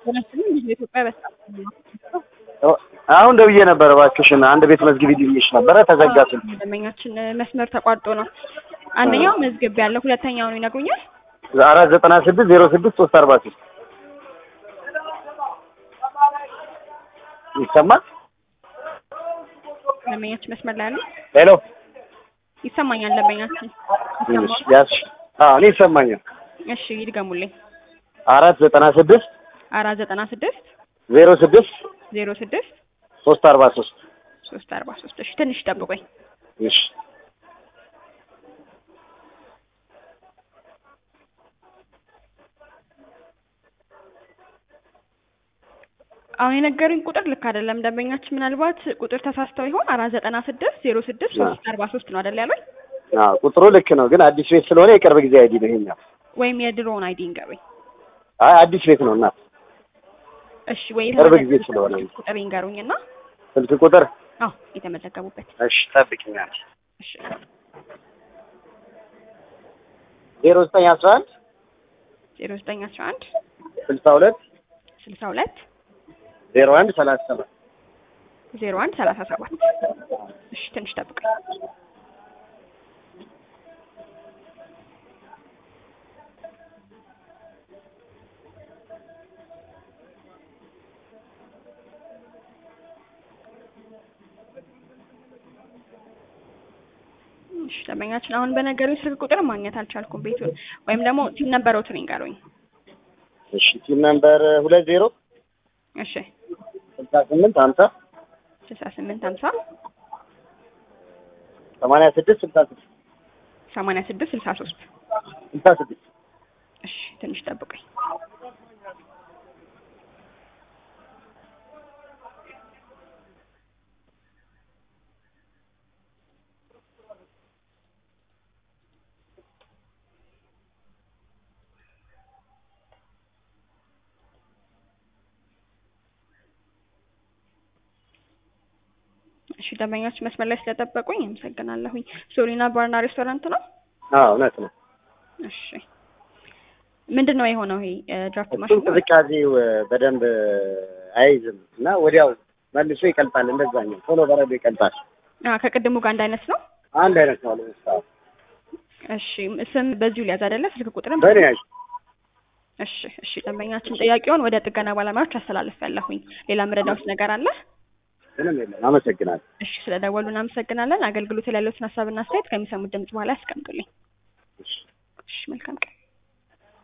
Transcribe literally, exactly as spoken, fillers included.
ወነስም ኢትዮጵያ በጣም አሁን ደውዬ ነበር እባክሽን አንድ ቤት መዝግቢ ልልሽ ነበር ተዘጋችሁ። ደንበኛችን መስመር ተቋርጦ ነው። አንደኛው መዝገብ ያለው ሁለተኛው ነው ይነግሩኛል። አራት ዘጠና ስድስት ዜሮ ስድስት ሶስት አርባ ሶስት ይሰማል? ደንበኛችን መስመር ላይ አሉ? ሄሎ ይሰማኛል ደንበኛችን? እሺ ያስ አዎ እኔ ይሰማኛል። እሺ ይድገሙልኝ። አራት ዘጠና ስድስት አራት ዘጠና ስድስት ዜሮ ስድስት ዜሮ ስድስት ሶስት አርባ ሶስት ሶስት አርባ ሶስት እሺ ትንሽ ጠብቁኝ። እሺ አሁን የነገሩኝ ቁጥር ልክ አይደለም ደንበኛችን ምናልባት ቁጥር ተሳስተው ይሆን አራት ዘጠና ስድስት ዜሮ ስድስት ሶስት አርባ ሶስት ነው አይደል ያሉኝ? አዎ ቁጥሩ ልክ ነው ግን አዲስ ቤት ስለሆነ የቅርብ ጊዜ አይዲ ነው ይሄኛው። ወይም የድሮውን አይዲ እንገሩኝ። አይ አዲስ ቤት ነው እና እሺ ወይ ቅርብ ጊዜ ስለሆነ ቁጥር ይንገሩኝና ስልክ ቁጥር አዎ የተመዘገቡበት እሺ ጠብቂኛል። እሺ ዜሮ ዘጠኝ አስራ አንድ ዜሮ ዘጠኝ አስራ አንድ ስልሳ ሁለት ስልሳ ሁለት ዜሮ አንድ ሰላሳ ሰባት ዜሮ አንድ ሰላሳ ሰባት እሺ ትንሽ ጠብቁኝ። እሺ ደንበኛችን አሁን በነገሩኝ ስልክ ቁጥር ማግኘት አልቻልኩም ቤቱን ወይም ደግሞ ቲም ነበረውትን ይንገሩኝ። እሺ ቲም ነምበር ሁለት ዜሮ እሺ ስልሳ ስምንት ሀምሳ ስልሳ ስምንት ሀምሳ ሰማንያ ስድስት ስልሳ ስድስት ሰማንያ ስድስት ስልሳ ሶስት ስልሳ ስድስት እሺ ትንሽ ጠብቁኝ። እሺ ደንበኞች መስመር ላይ ስለጠበቁኝ አመሰግናለሁኝ። ሶሊና ባርና ሬስቶራንት ነው? አዎ እውነት ነው። እሺ ምንድነው የሆነው? ይሄ ድራፍት ማሽን ቅዝቃዜው በደንብ አይዝም እና ወዲያው መልሶ ይቀልጣል። እንደዛኛው ቶሎ በረዶ ይቀልጣል። አዎ ከቅድሙ ጋር አንድ አይነት ነው? አንድ አይነት ነው ለምሳሌ። እሺ ስም በዚሁ ሊያዝ አይደለ? ስልክ ቁጥርም በኔ ያዥ። እሺ እሺ ደንበኛችን ጥያቄውን ወደ ጥገና ባለሙያዎች አስተላልፌያለሁኝ። ሌላ ምረዳውስ ነገር አለ? ምንም የለም። አመሰግናለሁ። እሺ ስለደወሉ እናመሰግናለን። አገልግሎት ላይ ያለውን ሀሳብና አስተያየት ከሚሰሙት ድምጽ በኋላ ያስቀምጡልኝ። እሺ መልካም ቀን።